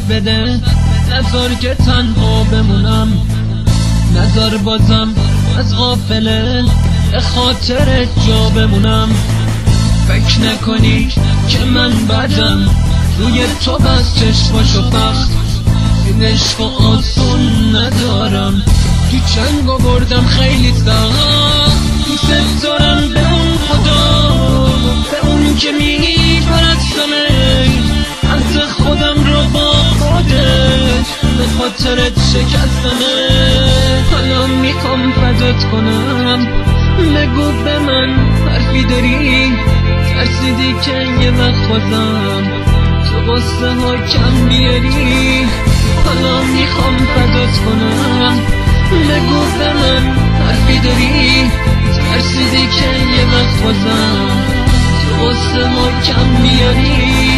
بده، نذار که تنها بمونم، نذار بازم از غافله به خاطر جا بمونم. فکر نکنی که من بدم، روی تو بس چشماشو بخت، این عشق آسون ندارم، تو چنگ آوردم خیلی سخت. دوست دارم به اون خدا، به اون که میپرستمه، از خودم رو با خودت به خاطرت شکستمه. حالا میخوام فدات کنم، بگو به من حرفی داری، ترسیدی که یه وقت بازم تو قصه ها کم بیاری. حالا میخوام فدات کنم، بگو به من حرفی داری، ترسیدی که یه وقت بازم تو قصه ها کم بیاری.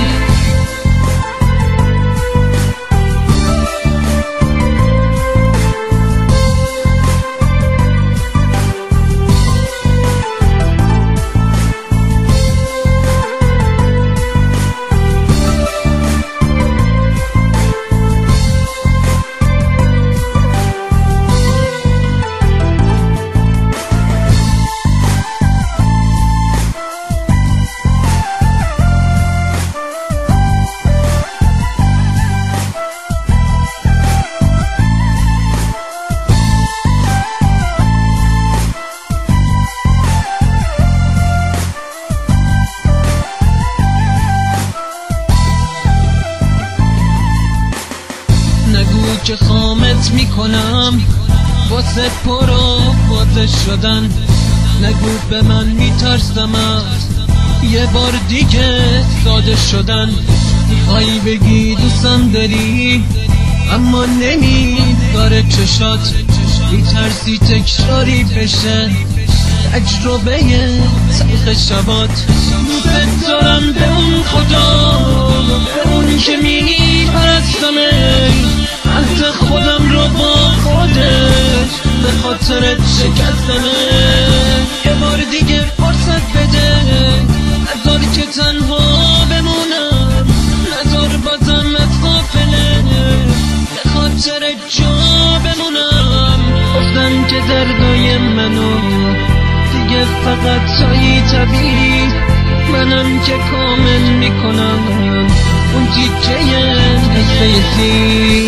نگو که خامت میکنم واسه پرآوازه شدن، نگو به من میترسم از یه بار دیگه ساده شدن. میخوای بگی دوستم داری اما نمیذاره چشات، میترسی تکراری بشه تجربه تلخ شبات. دوست دارم به اون خدا، به اون که میپرستمه، از خودم رو با خودش به خاطرت شکستمه. یه بار دیگه فرصت بده، نذار که تنها بمونم، نذار بازم از غافله به خاطر جا بمونم. گفتن که دردای منو دیگه فقط تویی طبیعی، منم که کامل میکنم اون تیکه حسه سی.